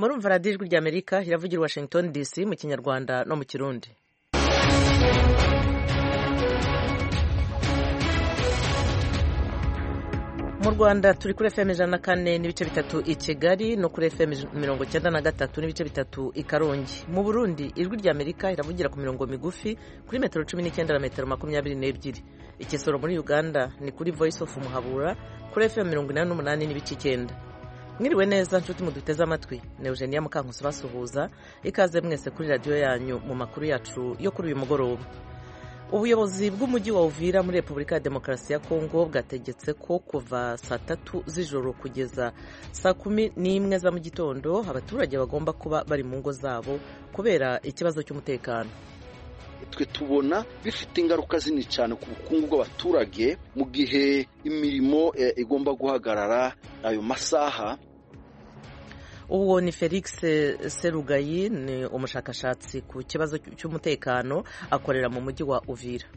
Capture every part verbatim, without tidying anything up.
murumva radiyo ijwi ry'Amerika iravugira i Washington D C mu kinyarwanda no mu kirundi. Mu Rwanda turi kuri F M ijana na kane n'ibice bitatu i Kigali no kuri F M mirongo icyenda na gatatu n'ibice bitatu i Karongi. Mu Burundi ijwi ry'Amerika iravugira ku mirongo migufi kuri metero cumi n'icyenda na metero makumyabiri n'ebyiri. Ikisoro muri Uganda ni kuri Voice of Muhabura kuri F M mirongo inani n'umunani n'ibice icyenda. Mwiriwe neza nshuti muduteze amatwi, ni Eugenia Mukankusi basuhuza, ikaze mwese kuri radio yanyu mu makuru yacu yo kuri uyu mugoroba. Ubuyobozi bw'umujyi wa Uvira muri Repubulika ya Demokarasi ya Kongo bwategetse ko kuva saa tatu z'ijoro kugeza saa kumi n'imwe za mu gitondo abaturage bagomba kuba bari mu ngo zabo kubera ikibazo cy'umutekano. Twe tubona bifite ingaruka zini cyane ku bukungu bw'abaturage mu gihe imirimo e, igomba guhagarara ayo masaha. Uwo ni Felix Serugayi, ni umushakashatsi ku kibazo cy'umutekano akorera mu mujyi wa Uvira.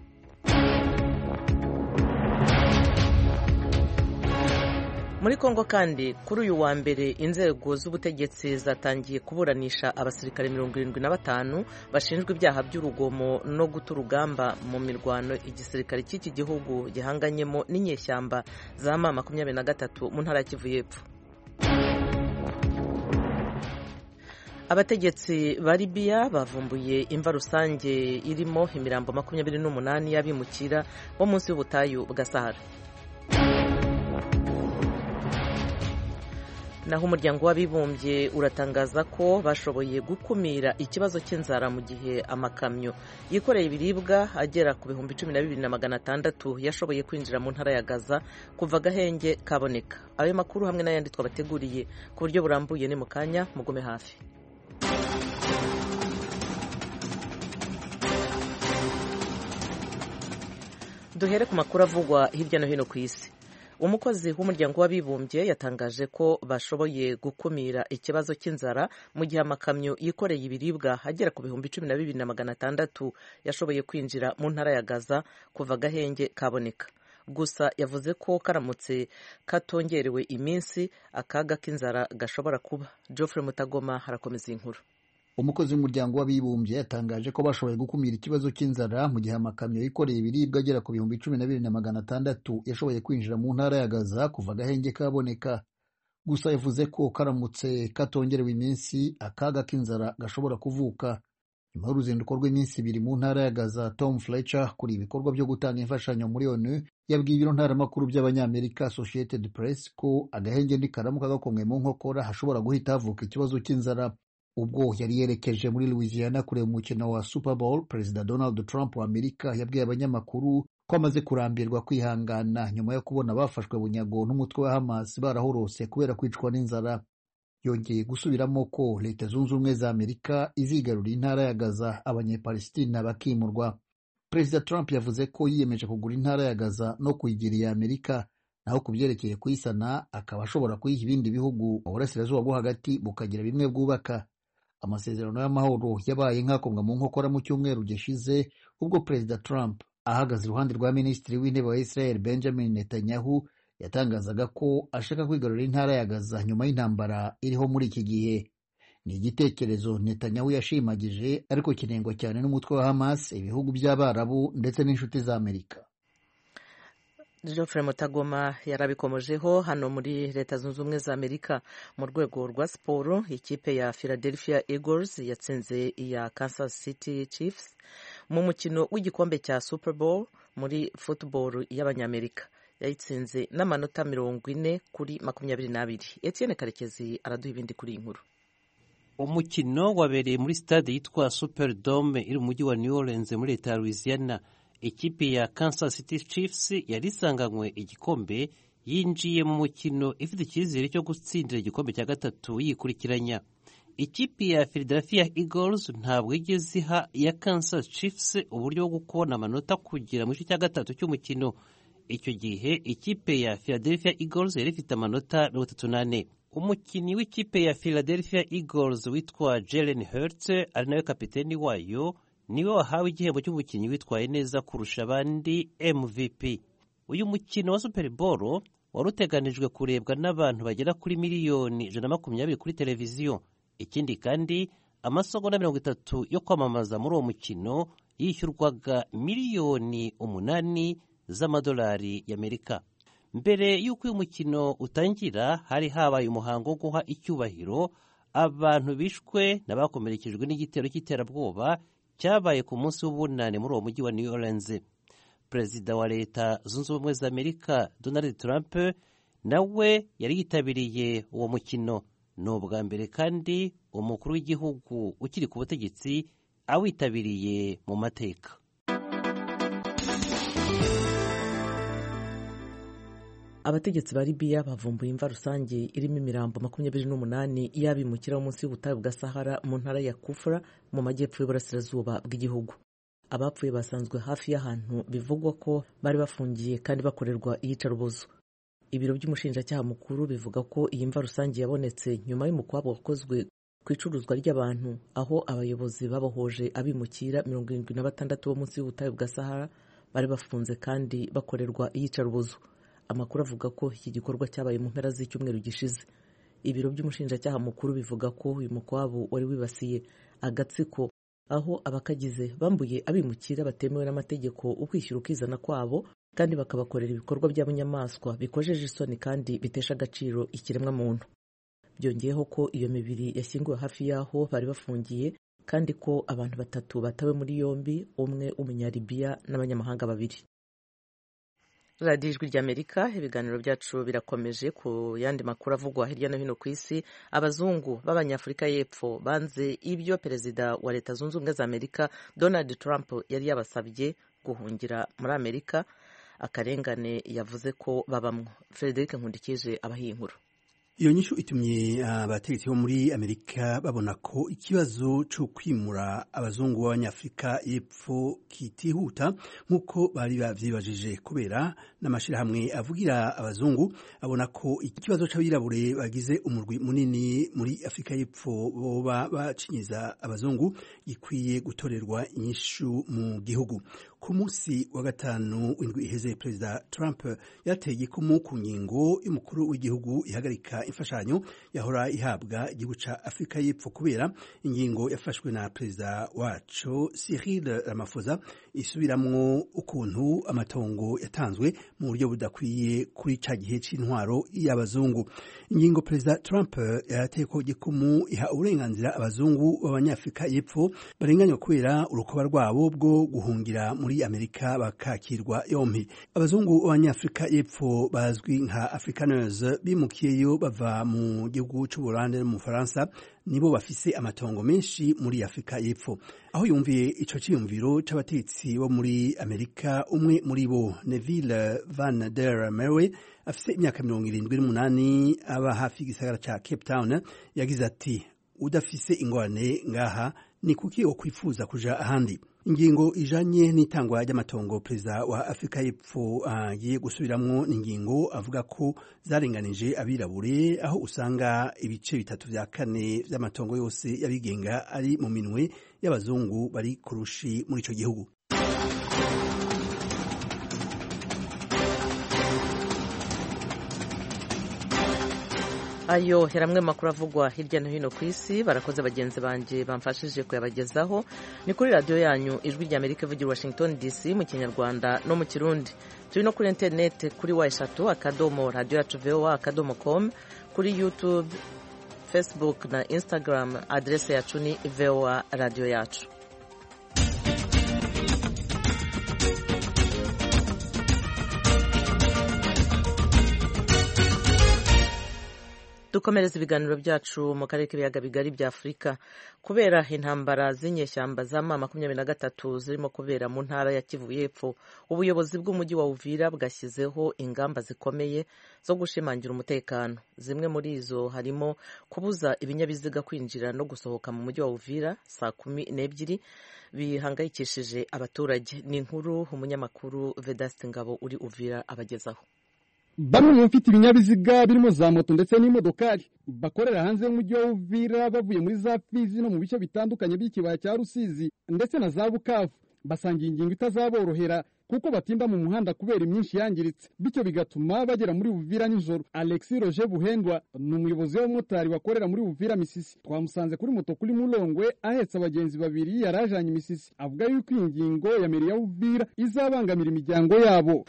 Muri Kongo kandi kuri uyu wa mbere inzego z'ubutegetsi zatangiye kuburanisha abasirikare mirongo irindwi na batanu bashinjwa ibyaha by'urugomo no guta urugamba mu mirwano igisirikare cy'iki gihugu gihanganyemo n'inyeshyamba za ma makumyabiri na gatatu mu ntara ya Kivu y'Epfo. Abategetsi ba Libya bavumbuye imva rusange irimo imirambo makumyabiri n'umunani y'abimukira bo munsi y'ubutayu bwa Sahara. Naho umuryango w'abibumbye uratangaza ko bashoboye gukumira ikibazo cy'inzara mu gihe amakamyo yikoreye ibiribwa agera ku bihumbi cumi na bibiri na magana atandatu yashoboye kwinjira mu ntara ya Gaza kuva agahenge kaboneka. Ayo makuru hamwe n'ayandi twabateguriye ku buryo burambuye ni mu kanya, mugume hafi. Duhere ku makuru avugwa hirya no hino ku isi. Umukozi w'umuryango w'abibumbye yatangaje ko bashoboye gukumira ikibazo cy'inzara mu gihe amakamyo yikoreye ibiribwa agera ku bihumbi cumi na bibiri na magana atandatu yashoboye kwinjira mu ntara ya Gaza kuva agahenge kaboneka. Gusa yavuze ko karamutse katongerewe iminsi akaga k'inzara gashobora kuba. Geoffrey Mutagoma harakomeza inkuru. Umukozi w'umuryango w'abibumbye yatangaje ko bashoboye gukumira ikibazo cy'inzara mu gihe amakamyo yikoreye ibiribwa agera ku bihumbi cumi na bibiri na magana atandatu yashoboye kwinjira mu ntara ya Gaza kuva agahenge kaboneka. Gusa yavuze ko karamutse katongerewe iminsi akaga k'inzara gashobora kuvuka. Nyuma y'uruzinduko rw'iminsi ibiri mu ntara ya Gaza, Tom Fletcher kuri ibikorwa byo gutanga imfashanyo muri ONU yabwiye ibiro ntaramakuru by'abanyamerika Associated Press ko agahenge nikaramuka gakomwe mu nkokora hashobora guhita havuka ikibazo cy'inzara. Ubwo yari yerekeje muri Louisiana kureba umukino wa Super Bowl, Perezida Donald Trump wa Amerika yabwiye abanyamakuru ko amaze kurambirwa kwihangana nyuma yo kubona bafashwe bunyago n'umutwe wa Hamas barahorose kubera kwicwa n'inzara. Yongeye gusubiramo ko Leta Zunze Ubumwe za Amerika izigarurira intara ya Gaza abanyepalestina bakimurwa. Perezida Trump yavuze ko yiyemeje kugura intara ya Gaza no kuyigira iya Amerika, naho kubyerekeye kuyisana akaba ashobora kuyiha ibindi bihugu mu burasirazuba bwo hagati bukagira bimwe bwubaka. Amasezerano y'amahoro yabaye nk'akomwa mu nkokora mu cyumweru gishize ubwo Perezida Trump ahagaze iruhande rwa Minisitiri w'Intebe wa Israel Benjamin Netanyahu yatangazaga ko ashaka kwigarurira intara ya Gaza nyuma y'intambara iriho muri iki gihe. Ni igitekerezo Netanyahu yashimagije ariko kinengwa cyane n'umutwe wa Hamas, ibihugu by'Abarabu ndetse n'inshuti za Amerika. Geoffrey Mutagoma yarabikomojeho. Hano muri Leta Zunze Ubumwe za Amerika mu rwego rwa siporo, ikipe ya Philadelphia Eagles yatsinze iya Kansas City Chiefs mu mukino w'igikombe cya Super Bowl muri football y'abanyamerika. Yayitsinze n'amanota mirongo ine kuri makumyabiri n'abiri. Etienne Karekezi araduha ibindi kuri iyi nkuru. Umukino wabereye muri stade yitwa Superdome iri mu mujyi wa New Orleans muri Leta ya Louisiana. Ikipe ya Kansas City Chiefs yari isanganywe igikombe yinjiye mu mukino ifite icyizere cyo gutsindira igikombe cya gatatu yikurikiranya. Ikipe ya Philadelphia Eagles ntabwo igeze iha ya Kansas Chiefs uburyo bwo gukona amanota kugera mu gice cya gatatu cy'umukino. Icyo gihe ikipe ya Philadelphia Eagles yari ifite amanota mirongo itatu n'ane. Umukinnyi w'ikipe ya Philadelphia Eagles witwa Jalen Hurts ari nawe kapiteni wayo niwe wahawe igihembo cy'umukinnyi witwaye neza kurusha abandi M V P. Uyu mukino wa Super Bowl wari uteganijwe kurebwa n'abantu bagera kuri miliyoni ijana na makumyabiri kuri televiziyo. ikindi kandi amasegonda mirongo itatu yo kwamamaza muri uwo mukino yishyurwaga miliyoni umunani z'amadolari y'Amerika. Mbere y'uko uyu mukino utangira hari habaye umuhango wo guha icyubahiro abantu bishwe n'abakomerekejwe n'igitero cy'iterabwoba cyabaye ku munsi w'ubunane muri uwo mujyi wa New Orleans. Perezida wa Leta Zunze Ubumwe za Amerika Donald Trump nawe yari yitabiriye uwo mukino. Ni ubwa mbere kandi umukuru w'igihugu ukiri ku butegetsi awitabiriye mu mateka. Abategetsi ba Libya bavumbuye imva rusange irimo imirambo makumyabiri n'umunani y'abimukira bo munsi y'ubutayu bwa Sahara mu ntara ya Kufra mu majyepfo y'uburasirazuba bw'igihugu. Abapfuye basanzwe hafi y'ahantu bivugwa ko bari bafungiye kandi bakorerwa iyicarubozo. Ibiro by'umushinjacyaha mukuru bivuga ko iyi mva rusange yabonetse nyuma y'umukwabo wakozwe ku icuruzwa ry'abantu, aho abayobozi babohoje abimukira mirongo irindwi na batandatu bo munsi y'ubutayu bwa Sahara bari bafunze kandi bakorerwa iyicarubozo. Amakuru avuga ko iki gikorwa cyabaye mu mpera z'icyumweru gishize. Ibiro by'umushinjacyaha mukuru bivuga ko uyu mukwabo wari wibasiye agatsiko, aho abakagize bambuye abimukira batemewe n'amategeko ukwishyura ukizana kwabo kandi bakabakorera ibikorwa by'abunyamaswa bikojeje isoni kandi bitesha agaciro ikiremwa muntu. Byongeyeho ko iyo mibiri yashyinguwe hafi y'aho bari bafungiye kandi ko abantu batatu batawe muri yombi, umwe w'umunyalibiya n'abanyamahanga babiri. Radiyo Ijwi ry'Amerika, ibiganiro byacu birakomeje. Ku yandi makuru avugwa hirya no hino ku isi, abazungu b'Abanyafurika y'Epfo banze ibyo perezida wa Leta Zunze Ubumwe za Amerika Donald Trump yari yabasabye guhungira muri Amerika, akarengane yavuze ko babamwo. Frederic Nkundikije abahiye inkuru. Iyo nyishu itumye abategetsi bo muri Amerika babona ko ikibazo cyo kwimura abazungu b'Abanyafurika y'Epfo kitihuta nk'uko bari bavyibajije, kubera n'amashirahamwe avugira abazungu abona ko ikibazo c'abirabure bagize umurwi munini muri Afrika y'Epfo boba bacinyiza abazungu gikwiye gutorerwa inyishu mu gihugu. Ku munsi wa gatanu w'indwi iheze, Perezida Trump yateye ku ngingo y'umukuru w'igihugu ihagarika imfashanyo yahora ihabwa igihugu ca Afrika y'Epfo kubera ingingo yafashwe na perezida wacu Cyril Ramaphosa isubiramwo ukuntu amatongo yatanzwe mu buryo budakwiye kuri ca gihe c'intwaro y'abazungu. Ingingo Perezida Trump yateye ko gikumu iha uburenganzira abazungu b'Abanyafrika y'Epfo barenganywa kubera urukoba rwabo bwo guhungira muri Amerika bakakirwa yompi. Abazungu b'Abanyafrika y'Epfo bazwi nka Afrikaners bimukiyeyo bava mu gihugu c'u Buholandi no mu Faransa nibo bafise amatongo menshi muri Afrika y'Epfo. Aho yumviye ico ciyumviro c'abatetsi bo muri Amerika, umwe muri bo Neville Van der Merwe afise imyaka mirongo irindwi n'umunani aba hafi gisagara ca Cape Town yagize ati, udafise ingorane ngaha ni kuki okwifuza kuja ahandi. Ingingo ijanye n'itangwa ry'amatongo perezida wa Afrika y'Epfo agiye uh, gusubiramwo n'ingingo avuga ko zarenganije abirabure, aho usanga ibice bitatu vya kane vy'amatongo yose yabigenga ari mu minwe y'abazungu bari kurushi muri ico gihugu. Ayo heramwe makuru avugwa hirya no hino ku isi. Barakoze bagenzi banje bamfashije kuyabagezaho. Ni kuri radio yanyu Ijwi ry'Amerika ivugira Washington D C mu Kinyarwanda no mu Kirundi. Turi no kuri internet kuri wa eshatu akadomo radio yacu voa akadomo com, kuri YouTube, Facebook na Instagram adresse yacu ni voa radio yacu. Dukomereza ibiganiro byacu mu karere k'ibiyaga bigari bya Afurika. Kubera intambara z'inyeshyamba za ma makumyabiri na gatatu zirimo kubera mu ntara ya Kivu y'Epfo, ubuyobozi bw'umujyi wa Uvira bwashyizeho ingamba zikomeye zo gushimangira umutekano. Zimwe muri izo harimo kubuza ibinyabiziga kwinjira no gusohoka mu mujyi wa Uvira saa kumi n'ebyiri, bihangayikishije abaturage. Ni inkuru umunyamakuru Vedaste Ngabo uri Uvira abagezaho. Bamwe mu bafite ibinyabiziga birimo za moto ndetse n'imodokari bakorera hanze y'umujyi wa Uvira bavuye muri za Fizi no mu bice bitandukanye by'ikibaya cya Rusizi ndetse na za Bukavu basangiye ingingo itazaborohera kuko batinda mu muhanda kubera imyinshi yangiritse, bityo bigatuma bagera muri Uvira nijoro. Alexis Roger Buhendwa ni umuyobozi w'abamotari bakorera muri Uvira Misisi. Twamusanze kuri moto kuri Mulongwe ahetse abagenzi babiri yarajanye Misisi. Avuga yuko iyi ngingo ya meri ya Uvira izabangamira imiryango yabo.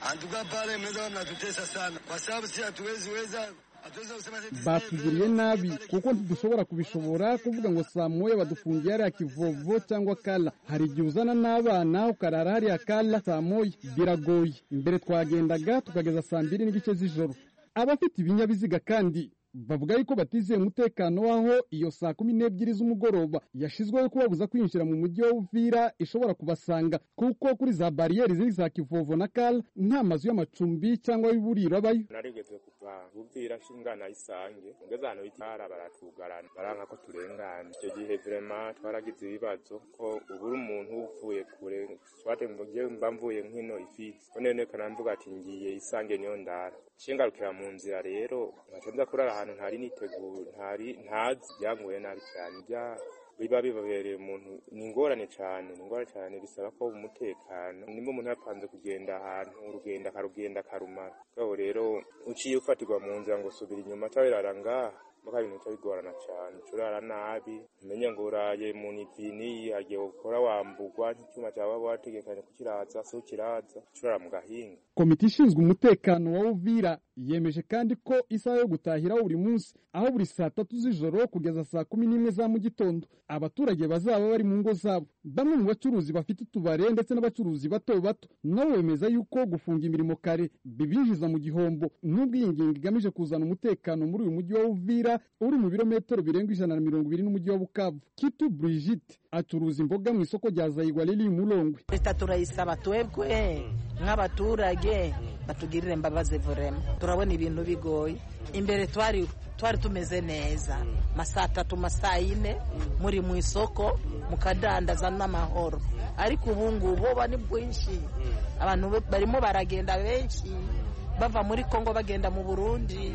Batugiriye nabi kuko ntidushobora kubishobora kuvuga ngo saa moya badufungiye hariya Kivovo cyangwa Kala. Hari igihe uzana n'abana ukarara hariya Kala saa moya, biragoye. Mbere twagendaga tukageza saa mbiri n'igice z'ijoro. Abafite ibinyabiziga kandi bavuga yuko batizeye umutekano waho iyo saa kumi n'ebyiri z'umugoroba yashizweho kubabuza kwinjira mu mujyi wa Uvira ishobora kubasanga, kuko kuri za bariyeri ziri za Kivovo na Kala nta mazu y'amacumbi cyangwa y'uburiro abayo. Narigeze kuva Uvira shingana isange ngeze hano bitara baratugarana baranka ko turengana. Icyo gihe vraiment twaragize ibibazo ko ubura umuntu uvuye kure, swate mvuye mba mvuye nkino Ifizi, none kana mvuga ati ngiye isange niyo ndara cingarukira mu nzira. Rero nkacenza kurara ahantu ntari niteguye, ntari ntazi, byangoye nabi cyane, bya biba bibabereye umuntu ni ingorane cyane, ni ingorane cyane. Bisaba ko umutekano nimba umuntu yapanze kugenda ahantu urugenda karugenda karumara, gaho rero uciye ufatirwa mu nzira ngo subira inyuma cyabirara ngaha baka ibintu cyabigorana cyane, curara nabi, umenya ngo uraye mu nipini agiye gukora wambugwa n'icyuma cyaba wategekanye kukiraza so kiraza curara mu gahinga. Komite ishinzwe umutekano wa Uvira yemeje kandi ko isaha yo gutahira buri munsi aho buri saa tatu z'ijoro kugeza saa kumi n'imwe za mu gitondo abaturage bazaba bari mu ngo zabo. Bamwe mu bacuruzi bafite utubare ndetse n'abacuruzi bato bato nabo bemeza yuko gufunga imirimo kare bibinjiza mu gihombo, nubwo iyi ngingo igamije kuzana umutekano muri uyu mujyi wa Uvira uri mu birometero birenga ijana na mirongo ibiri n'umujyi wa Bukavu. Kitu Brigitte acuruza imboga mu isoko rya Zayigwa riri Mulongwe. Leta turayisaba twebwe nk'abaturage batugirire imbabazi vorema, turabona ibintu bigoye. Imbere twari twari tumeze neza masaa atatu masaa ine muri mu isoko mukadandaza n'amahoro, ariko ubu ngubu bo ni bwinshi, abantu barimo baragenda benshi bava muri Kongo bagenda mu Burundi,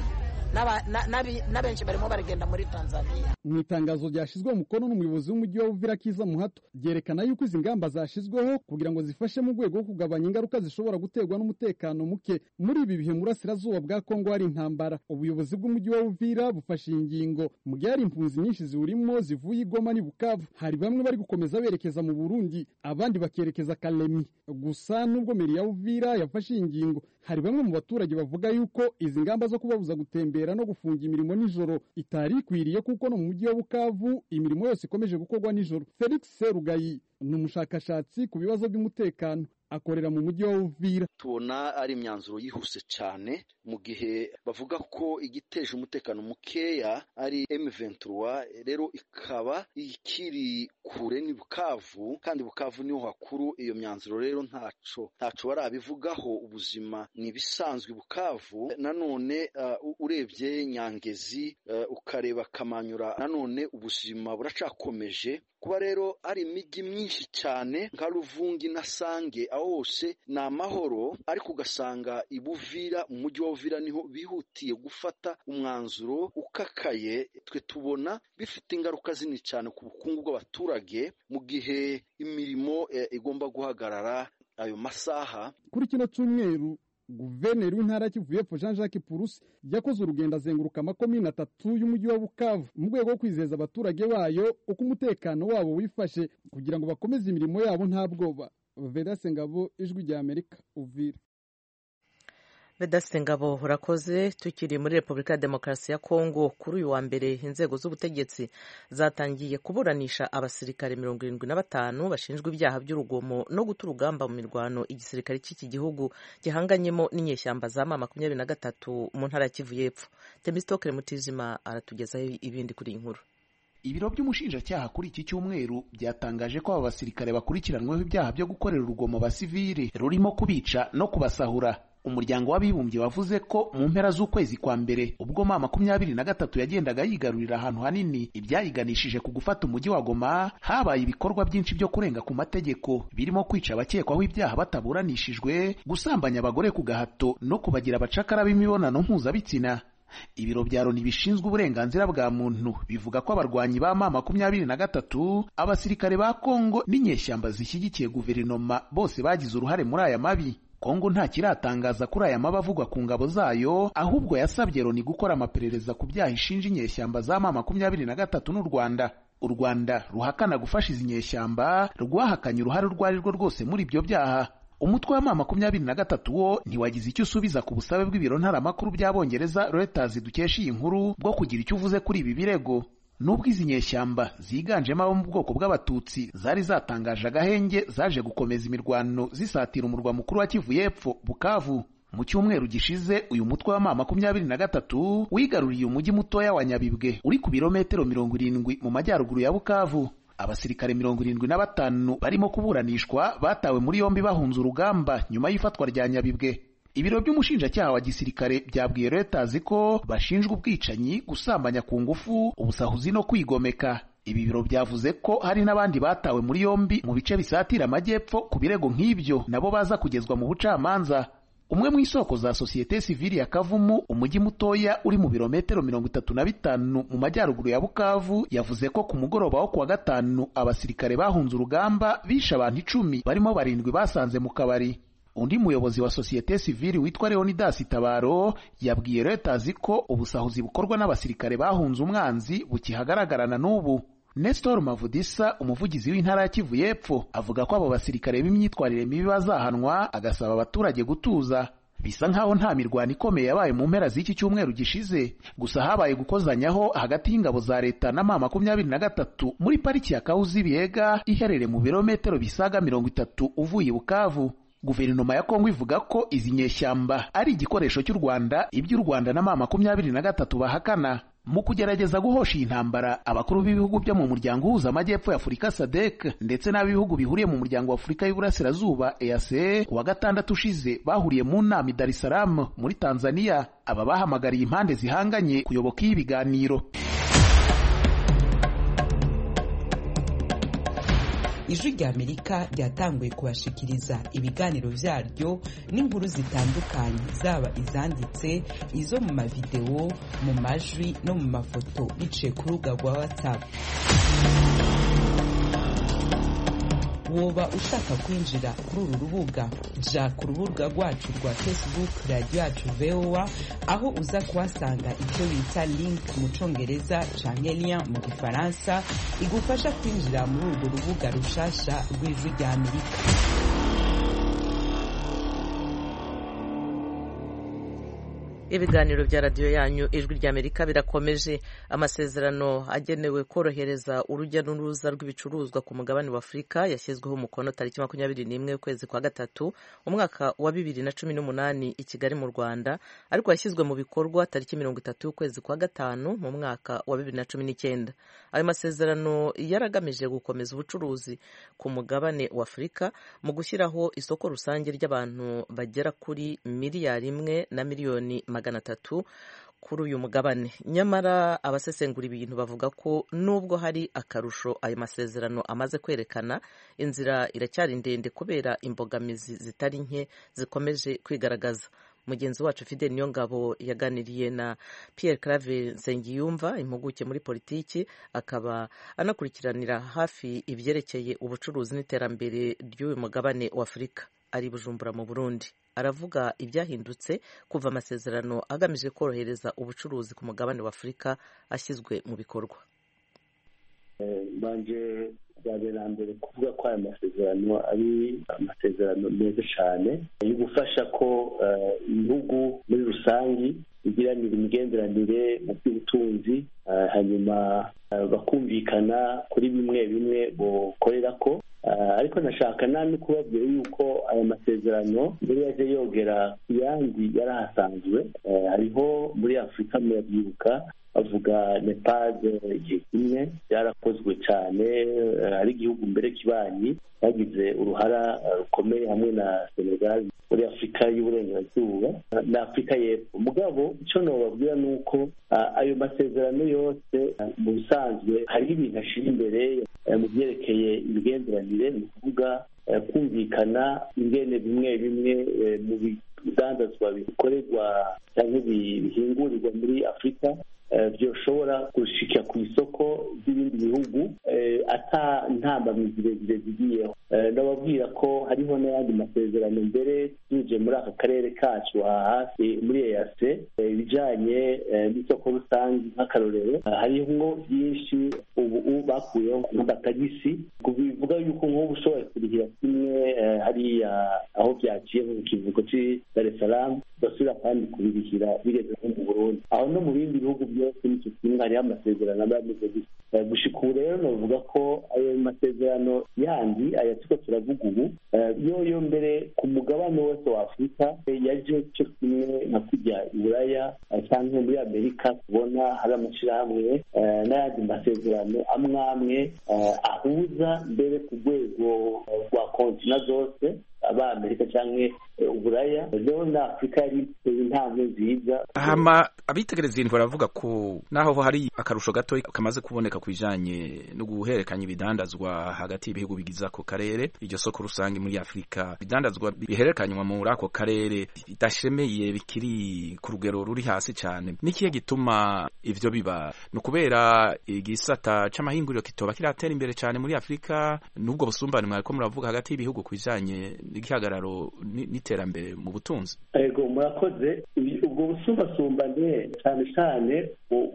n'abenshi barimo baragenda muri Tanzania. Mu itangazo ryashizwe umukono n'umuyobozi w'umujyi wa Uvira Kiza Muhato ryerekana yuko izi ngamba zashizweho kugira ngo zifashe mu rwego rwo kugabanya ingaruka zishobora guterwa n'umutekano muke muri ibi bihe murasirazuba bwa Kongo hari intambara. Ubuyobozi bw'umujyi wa Uvira bufashe ingingo mu gihe hari impunzi nyinshi ziwurimo zivuye i Goma n'i Bukavu. Hari bamwe bari gukomeza berekeza mu Burundi, abandi bakerekeza Kalemi. Gusa nubwo meri ya Uvira yafashe ingingo, hari bamwe mu baturage bavuga yuko izi ngamba zo kubabuza gutembera no gufunga imirimo nijoro itari ikwiriye, kuko no mu mujyi wa Bukavu imirimo yose ikomeje gukorwa nijoro. Felix Serugayi ni umushakashatsi ku bibazo by'umutekano akorera mu mujyi wa Uvira. Tubona ari imyanzuro yihuse cyane mu gihe bavuga ko igiteje umutekano mukeya ari M vingt-trois, rero ikaba ikiri kure ni Bukavu, kandi Bukavu niho hakuru iyo myanzuro. Rero ntaco ntaco barabivugaho, ubuzima ni bisanzwe Bukavu. Nanone uh, urebye Nyangezi uh, ukareba Kamanyura, nanone ubuzima buracakomeje kuba. Rero ari imijyi myinshi cyane nka Ruvungi na Sange aho hose ni amahoro, ariko ugasanga ibuvira mu mujyi wa Uvira niho bihutiye gufata umwanzuro ukakaye. Twe tubona bifite ingaruka zini cyane ku bukungu bw'abaturage mu gihe imirimo e, igomba guhagarara ayo masaha. Kuri kino cyumweru Guverineri w'intara Kivu y'Epfo Jean Jacques Purusi yakoze urugendo azenguruka amakomine atatu y'umujyi wa Bukavu mu rwego rwo kwizeza abaturage bayo uko umutekano wabo wifashe kugira ngo bakomeze imirimo yabo nta bwoba. Vedaste Ngabo, Ijwi rya Amerika, Uvira. Vedaste Ngabo urakoze. Tukiri muri Repubulika ya Demokarasi ya Kongo, kuri uyu wa mbere inzego z'ubutegetsi zatangiye kuburanisha abasirikare mirongo irindwi na batanu bashinjwa ibyaha by'urugomo no guta urugamba mu mirwano igisirikare cy'iki gihugu gihanganyemo n'inyeshyamba za ma makumyabiri na gatatu mu ntara ya Kivu y'Epfo. Temistokere Mutizima aratugezaho ibindi kuri iyi nkuru. Ibiro by'umushinjacyaha kuri iki cyumweru byatangaje ko aba basirikare bakurikiranweho ibyaha byo gukorera urugomo basivile rurimo kubica no kubasahura. Umuryango w'abibumbye wavuze ko mu mpera z'ukwezi kwa mbere ubwo ma makumyabiri na gatatu yagendaga yigarurira ahantu hanini ibyayiganishije ku gufata umujyi wa Goma, habaye ibikorwa byinshi byo kurenga ku mategeko birimo kwica abakekwaho ibyaha bataburanishijwe, gusambanya abagore ku gahato no kubagira abacakara b'imibonano mpuzabitsina. ibiro bya Loni bishinzwe uburenganzira bwa muntu bivuga ko abarwanyi ba ma makumyabiri na gatatu, abasirikare ba Kongo n'inyeshyamba zishyigikiye guverinoma bose bagize uruhare muri aya mabi. Kongo nta kiratangaza kuri aya mabi avugwa ku ngabo zayo, ahubwo yasabye Loni gukora amaperereza ku byaha ishinja inyeshyamba za ma makumyabiri na gatatu n'u Rwanda. U Rwanda ruhakana gufasha izi nyeshyamba, rwahakanye uruhare urwo ari rwo rwose muri ibyo byaha. Umutwe wa ma makumyabiri na gatatu wo ntiwagize icyo usubiza ku busabe bw'ibiro ntaramakuru by'Abongereza Reuters dukesha iyi nkuru bwo kugira icyo uvuze kuri ibi birego. Nubwo izi nyeshyamba ziganjemo abo mu bwoko bw'Abatutsi zari zatangaje agahenge, zaje gukomeza imirwano zisatira umurwa mukuru wa Kivu y'Epfo Bukavu. Mu cyumweru gishize uyu mutwe wa ma makumyabiri na gatatu wigaruriye umujyi mutoya wa Nyabibwe uri ku birometero mirongo irindwi mu majyaruguru ya Bukavu. Abasirikare mirongo irindwi na batanu barimo kuburanishwa batawe muri yombi bahunze urugamba nyuma y'ifatwa rya Nyabibwe. Ibiro by'umushinjacyaha wa gisirikare byabwiye Reuters ko bashinjwa ubwicanyi, gusambanya ku ngufu, ubusahuzi no kwigomeka. Ibi biro byavuze ko hari n'abandi batawe muri yombi mu bice bisatira amajyepfo ku birego nk'ibyo nabo baza kugezwa mu bucamanza. Umwe mu isoko za sosiyete sivili ya Kavumu, umujyi mutoya uri mu birometero mirongo itatu na bitanu mu majyaruguru ya Bukavu, yavuze ko ku mugoroba wo kuwa gatanu abasirikare bahunze urugamba bishe abantu icumi, barimo barindwi basanze mu kabari. Undi muyobozi wa sosiyete sivili witwa Leonidas Tabaro yabwiye Reuters ko ubusahuzi bukorwa n'abasirikare bahunze umwanzi bukihagaragarana n'ubu. Nestor Mavudisa, umuvugizi w'intara ya Kivu y'Epfo, avuga ko abo basirikare b'imyitwarire mibi bazahanwa, agasaba abaturage gutuza. Bisa nkaho nta mirwano ikomeye yabaye mu mpera z'iki cyumweru gishize, gusa habaye gukozanyaho hagati y'ingabo za leta na ma makumyabiri na gatatu muri pariki ya Kahuzi Biega iherereye mu birometero bisaga mirongo itatu uvuye Bukavu. Guverinoma ya Kongo ivuga ko izi nyeshyamba ari igikoresho cy'u Rwanda, ibyo u Rwanda na ma makumyabiri na gatatu bahakana. Mu kugerageza guhosha iyi ntambara, abakuru b'ibihugu byo mu muryango uhuza amajyepfo ya Afurika S A D C ndetse n'abihugu bihuriye mu muryango wa Afurika y'Iburasirazuba E A C kuwa gatandatu ushize bahuriye mu nama i Dar es Salaam muri Tanzania. Aba bahamagariye impande zihanganye kuyoboka iyi biganiro. Ijwi rya Amerika ryatanguye kubashikiriza ibiganiro vyaryo n'inkuru zitandukanye, zaba izanditse, izo mu mavideo, mu majwi no mu mafoto biciye ku rubuga rwa WhatsApp. Woba ushaka kwinjira kuri uru rubuga, ja ku rubuga rwacu rwa Facebook Radio Yacu V O A, aho uza kuhasanga icyo bita link mu Congereza canke lien mu Gifaransa igufasha kwinjira muri urwo rubuga rushasha rw'Ijwi rya Amerika. Ibiganiro bya radiyo yanyu Ijwi rya Amerika birakomeje. Amasezerano agenewe korohereza urujya n'uruza rw'ibicuruzwa ku mugabane wa Afurika yashyizweho umukono tariki makumyabiri n'imwe ukwezi kwa gatatu umwaka wa bibiri na cumi n'umunani i Kigali mu Rwanda, ariko yashyizwe mu bikorwa tariki mirongo itatu y'ukwezi kwa gatanu mu mwaka wa bibiri na cumi n'icyenda. Ayo masezerano yaragamije gukomeza ubucuruzi ku mugabane wa Afurika mu gushyiraho isoko rusange ry'abantu bagera kuri miliyari imwe na miliyoni magana atatu kuri uyu mugabane. Nyamara abasesengura ibintu bavuga ko nubwo hari akarusho ayo masezerano amaze kwerekana, inzira iracyari ndende kubera imbogamizi zitari nke zikomeje kwigaragaza. Mugenzi wacu Fidel Niyongabo yaganiriye na Pierre Claver Nsengiyumva, impuguke muri politiki, akaba anakurikiranira hafi ibyerekeye ubucuruzi n'iterambere ry'uyu mugabane wa Afurika. Ari Bujumbura mu Burundi. Aravuga ibyahindutse kuva amasezerano agamije korohereza ubucuruzi ku mugabane wa Afurika ashyizwe mu bikorwa. Banje babera mbere kuvuga ko aya masezerano ari amasezerano meza cyane yo gufasha ko ibihugu muri rusangi bigiranira imigenderanire mu by'ubutunzi, hanyuma bakumvikana kuri bimwe bimwe bokorera ko. Ariko nashaka nani kubabwira yuko aya masezerano mbere yaje yogera yandi yarahasanzwe. Hariho muri Afurika murabyibuka bavuga Nepal igihe kimwe byarakozwe cyane, hari igihugu mbere kibanyi bagize uruhara rukomeye hamwe na Senegal muri Afurika y'Uburengerazuba na Afurika y'Epfo. Mugabo icyo nobabwira ni uko ayo masezerano yose mu bisanzwe hari ibintu ashira imbere mu byerekeye imigenderanire, ni ukuvuga kumvikana ingene bimwe bimwe mu ibidandazwa bikorerwa cyangwa bihingurirwa muri afurika byoshobora gushika ku isoko ry'ibindi bihugu ata ntambamizi zirezire zigiyeho. Ndababwira ko hariho n'ayandi masezerano mbere tuje muri aka karere kacu hafi muri E A C ibijanye n'isoko rusange nk'akarorero, hariho byinshi ubu bakuyeho nk'abatagisi bivuga yuko nk'ubu ushobora kurihira kimwe hariya aho byaciye mu kivuko cy'i Dar es Salaam basubira kandi kubirihira bigeze nko mu Burundi. Aho no mu bindi bihugu byose n'icyo kimwe hariho amasezerano ameze gusa gushika ubu rero novuga ko ayo masezerano yandi aya tuko turavuga ubu yoyo mbere ku mugabane wose wa Afurika yaje cyo kimwe nka kujya i Buraya cyangwa muri Amerika kubona hari amashirahamwe n'ayandi masezerano amwe amwe ahuza mbere ku rwego rwa kontina zose aba Amerika cyangwa Uburaya. Rero na Afurika yari intambwe nziza. Hama abitegereza ibintu baravuga ko naho hari akarusho gato kamaze kuboneka ku bijanye no guherekanya ibidandazwa hagati y'ibihugu bigize ako karere, iryo soko rusange muri Afurika ibidandazwa biherekanywa muri ako karere idashemeye bikiri ku rugero ruri hasi cyane. Nikiye gituma ivyo biba? No kubera igisata c'amahinguriro kitoba kiratera imbere cyane muri Afurika, nubwo busumbane mwariko muravuga hagati y'ibihugu ku bijanye n'igihagararo n'iterambere mu butunzi. Ego murakoze. Ubwo busumbasumbane cyane cyane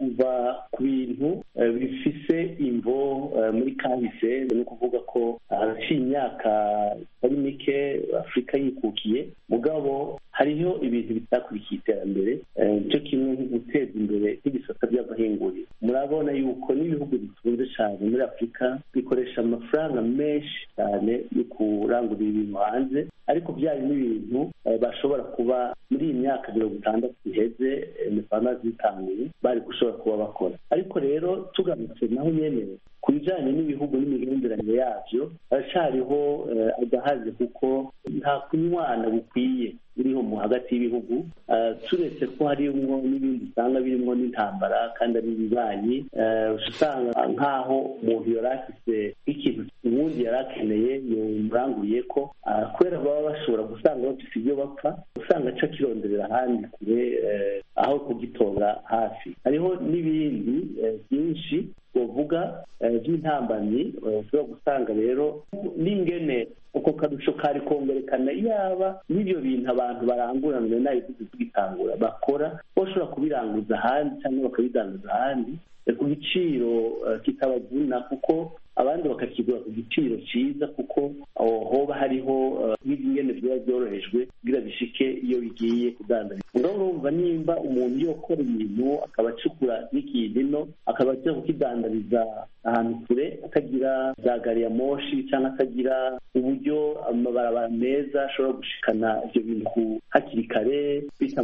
uva ku bintu bifise imvo muri kahise, ni ukuvuga ko haciye imyaka ari mike Afurika yikukiye, mugabo hariho ibintu bitakurikiye iterambere cyo kimwe nko guteza imbere nk'ibisata by'amahinguriro. Murabona yuko n'ibihugu bitunze cyane muri Afurika bikoresha amafaranga menshi cyane yo kurangurira ibintu hanze, ariko byari n'ibintu bashobora kuba muri iyi myaka mirongo itandatu iheze imipaka zitanguye bari gushobora kuba bakora. Ariko rero tugamutse naho nyene ku bijanye n'ibihugu n'imigenderanire yavyo haracariho agahaze, kuko nta kunywana bukwiye buriho mu hagati y'ibihugu, turetse ko harimwo n'ibindi usanga birimwo n'intambara kandi ari ibibanyi. Usanga nk'aho umuntu yari afise nk'ikintu ubundi yari akeneye yomuranguriye ko kubera baba bashobora gusanga bafise ibyo bapfa, usanga aca kironderera ahandi kure aho kugitora hafi. Hariho n'ibindi byinshi bavuga by'intambamyi ushobora gusanga rero n'ingene uko karusho kari kongerekana yaba n'ibyo bintu abantu baranguranwe n'abivuze tugitangura bakora bashobora kubiranguza ahandi cyangwa bakabidanguza ahandi ku giciro kitabaguna, kuko abandi bakakigura ku giciro cyiza, kuko hoba hariho n'ibingene biba byorohejwe kugira bishike iyo bigiye kudandaza. Urumva nimba umuntu yokora ibintu akaba acukura n'ikintu ino akaba aje kukidandariza ahantu kure, akagira za gari ya moshi cyangwa akagira uburyo amabarabara meza ashobora gushikana ibyo bintu hakiri kare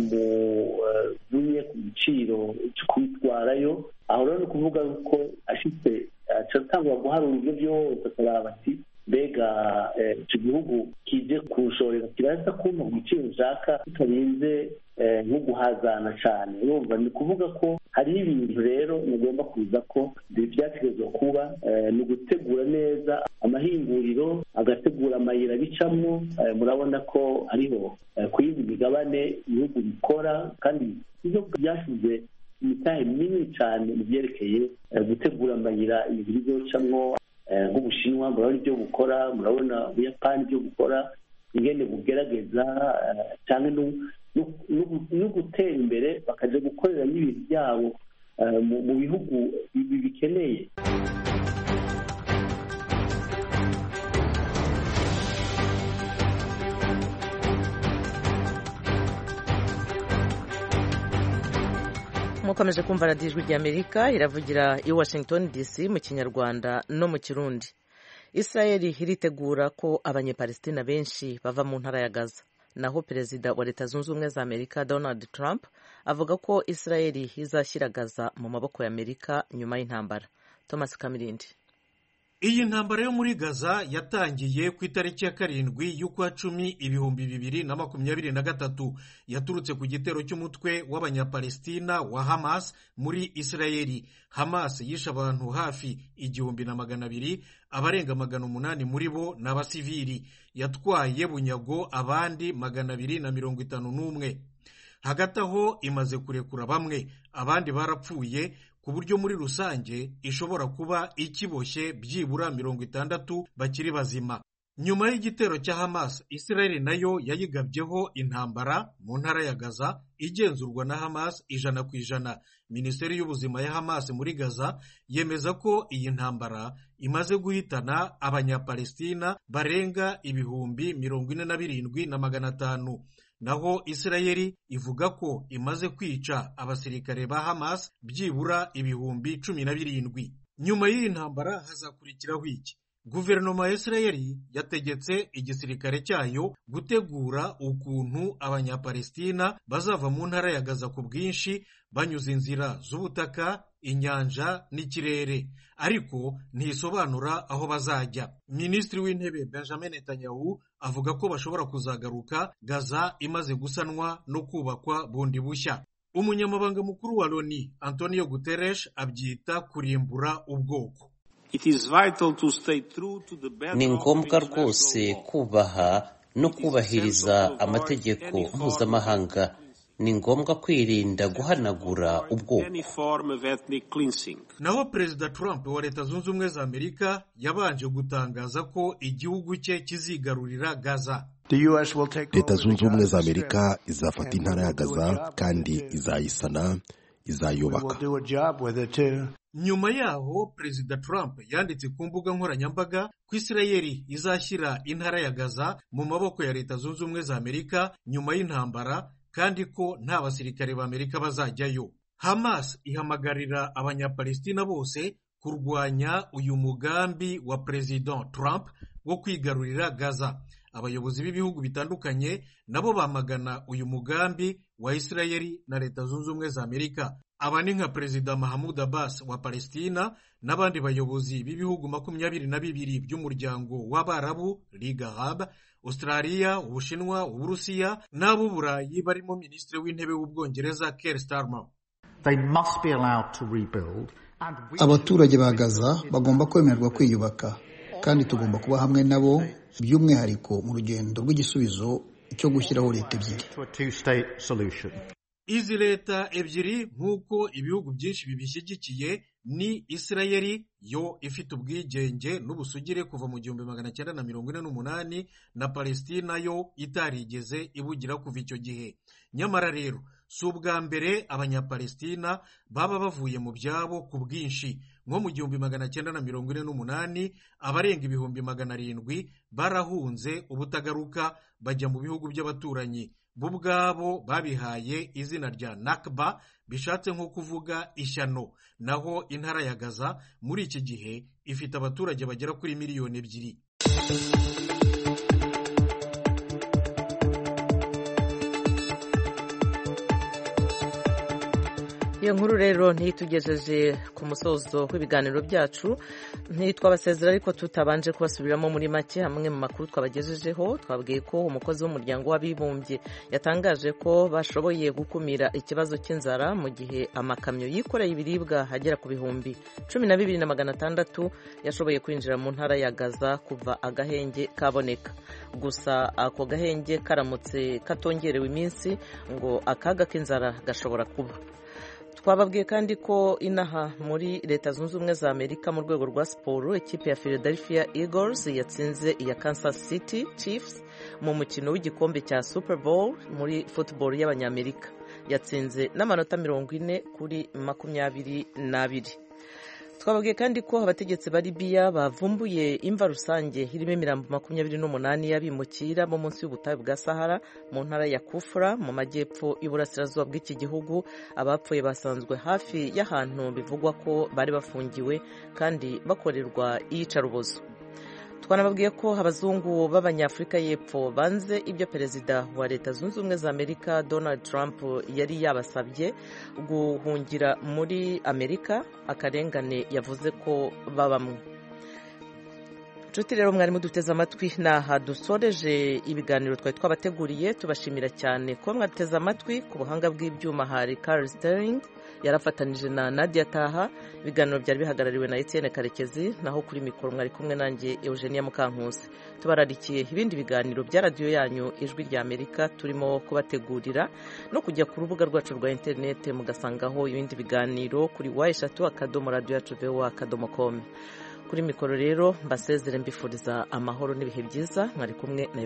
bitamuvunye ku giciro cyo kubitwarayo, aho rero ni ukuvuga ko ashitse atangwa guharura ibyo byose akaraba ati mbega icyo gihugu kije kushorera kiraza kumpa ku giciro ushaka bitarinze nko guhazana cyane. Urumva ni ukuvuga ko hariho ibintu rero mugomba kuza ko byategerezwa kuba ni ugutegura neza amahinguriro, agategura amayira bicamo. Murabona ko hariho ku yindi migabane ibihugu bikora kandi ibyo byashyize imitahe minini cyane mu byerekeye gutegura amayira ibiri byocamwo nk'Ubushinwa murabona ibyo bukora, murabona Ubuyapani ibyo bukora, ingene bugerageza cyane no gutera imbere bakaja gukorera n'ibintu byabo mu bihugu bikeneye. mukomeje kumva radiyo ijwi ry'Amerika iravugira i Washington D C mu kinyarwanda no mu kirundi. Israeli iritegura ko abanyepalestina benshi bava mu ntara ya Gaza, naho perezida wa Leta Zunze Ubumwe za Amerika Donald Trump avuga ko Israeli izashyira Gaza mu maboko ya Amerika nyuma y'intambara. Thomas Kamirindi. iyi ntambara yo muri Gaza yatangiye ku itariki ya karindwi y'ukwa cumi ibihumbi bibiri na makumyabiri na gatatu yaturutse ku gitero cy'umutwe w'abanyapalestina wa Hamas muri Isirayeli. Hamas yishe abantu hafi igihumbi na magana abiri, abarenga magana umunani muri bo ni abasivili. Yatwaye bunyago abandi magana abiri na mirongo itanu n'umwe. Hagati aho imaze kurekura bamwe, abandi barapfuye, ku buryo muri rusange ishobora kuba ikiboshye byibura mirongo itandatu bakiri bazima. Nyuma y'igitero cya Hamas, Isirayeli nayo yayigabyeho intambara mu ntara ya Gaza igenzurwa na Hamas ijana ku ijana. Minisiteri y'ubuzima ya Hamas muri Gaza yemeza ko iyi ntambara imaze guhitana abanyapalestina barenga ibihumbi mirongo ine na birindwi na magana atanu. Naho Isirayeli ivuga ko imaze kwica abasirikare ba Hamas byibura ibihumbi cumi na birindwi. Nyuma y'iyi ntambara hazakurikiraho iki? Guverinoma ya Isirayeli yategetse igisirikare cyayo gutegura ukuntu abanyapalestina bazava mu ntara ya Gaza ku bwinshi banyuze inzira z'ubutaka, inyanja n'ikirere, ariko ntisobanura aho bazajya. Minisitiri w'intebe Benjamin Netanyahu avuga ko bashobora kuzagaruka Gaza imaze gusanwa no kubakwa bundi bushya. Umunyamabanga mukuru wa Loni Antonio Guterres abyita kurimbura ubwoko. Ni ngombwa rwose kubaha no kubahiriza amategeko mpuzamahanga. Ni ngombwa kwirinda guhanagura ubwoko. Naho Perezida Trump wa Leta Zunze Ubumwe za Amerika yabanje gutangaza ko igihugu cye kizigarurira Gaza. Leta Zunze Ubumwe za Amerika izafata intara ya Gaza kandi izayisana, izayubaka. Nyuma yaho Perezida Trump yanditse ku mbuga nkoranyambaga ko Isirayeli izashyira intara ya Gaza mu maboko ya Leta Zunze Ubumwe za Amerika nyuma y'intambara, kandi ko nta basirikare ba Amerika bazajyayo. Hamas ihamagarira abanyapalestina bose kurwanya uyu mugambi wa President Trump wo kwigarurira Gaza. Abayobozi b'ibihugu bitandukanye nabo bamagana uyu mugambi wa Isirayeli na Leta Zunze Ubumwe za Amerika. Aba ni nka Perezida Mahmoud Abbas wa Palestina n'abandi bayobozi b'ibihugu makumyabiri na bibiri by'umuryango w'Abarabu Ligue Arabe, Australia, Ubushinwa, Uburusiya n'ab'Uburayi barimo Minisitiri w'Intebe w'Ubwongereza Keir Starmer. Abaturage ba Gaza bagomba kwemererwa kwiyubaka, kandi tugomba kuba hamwe nabo, by'umwihariko mu rugendo rw'igisubizo cyo gushyiraho leta ebyiri. Izi leta ebyiri nk'uko ibihugu byinshi bibishyigikiye ni Isirayeli yo ifite ubwigenge n'ubusugire kuva mu gihumbi magana cyenda na mirongo ine n'umunani, na Palestina yo itarigeze ibugira kuva icyo gihe. Nyamara rero si ubwa mbere abanyapalestina baba bavuye mu byabo ku bwinshi. Nko mu gihumbi magana cyenda na mirongo ine n'umunani abarenga ibihumbi magana arindwi barahunze ubutagaruka bajya mu bihugu by'abaturanyi. Bo ubwabo babihaye izina rya Nakba, bishatse nko kuvuga ishyano. Naho intara ya Gaza muri iki gihe ifite abaturage bagera kuri miliyoni ebyiri. Iyo nkuru rero ntitugejeje ku musozo w'ibiganiro byacu, ntitwabasezera ariko tutabanje kubasubiramo muri make hamwe mu makuru twabagejejeho. Twabwiye ko umukozi w'umuryango w'abibumbye yatangaje ko bashoboye gukumira ikibazo cy'inzara mu gihe amakamyo yikoreye ibiribwa agera ku bihumbi cumi na bibiri na magana atandatu yashoboye kwinjira mu ntara ya Gaza kuva agahenge kaboneka. Gusa ako gahenge karamutse katongerewe iminsi ngo akaga k'inzara gashobora kuba. Twababwiye kandi ko inaha muri Leta Zunze Ubumwe za Amerika mu rwego rwa siporo, ikipe ya Philadelphia Eagles yatsinze iya Kansas City Chiefs mu mukino w'igikombe cya Super Bowl muri football y'Abanyamerika. Yatsinze n'amanota mirongo ine kuri makumyabiri n'abiri. Twababwiye kandi ko abategetsi ba Libya bavumbuye imva rusange irimo imirambo makumyabiri n'umunani y'abimukira bo munsi y'ubutayu bwa Sahara mu ntara ya Kufra mu majyepfo y'uburasirazuba bw'iki gihugu. Abapfuye basanzwe hafi y'ahantu bivugwa ko bari bafungiwe kandi bakorerwa iyicarubozo. Twanababwiye ko abazungu b'Abanyafurika y'Epfo banze ibyo Perezida wa Leta Zunze Ubumwe za Amerika Donald Trump yari yabasabye guhungira muri Amerika, akarengane yavuze ko babamwe. nshuti rero mwari muduteze amatwi naha dusoreje ibiganiro twari twabateguriye tubashimira cyane kuba mwateze amatwi. ku buhanga bw'ibyuma hari Carl Sterling yarafatanije na Nadia Taha. ibiganiro byari bihagarariwe na Etienne Karekezi, naho kuri mikoro mwari kumwe nanjye Eugenia Mukankusi. tubararikiye ibindi biganiro bya radiyo yanyu Ijwi rya Amerika turimo kubategurira, no kujya ku rubuga rwacu rwa interineti mugasangaho ibindi biganiro kuri wa eshatu akadomo radiyo yacu voa akadomo com. kuri mikoro rero mbasezere mbifuriza amahoro n'ibihe byiza. mwari kumwe na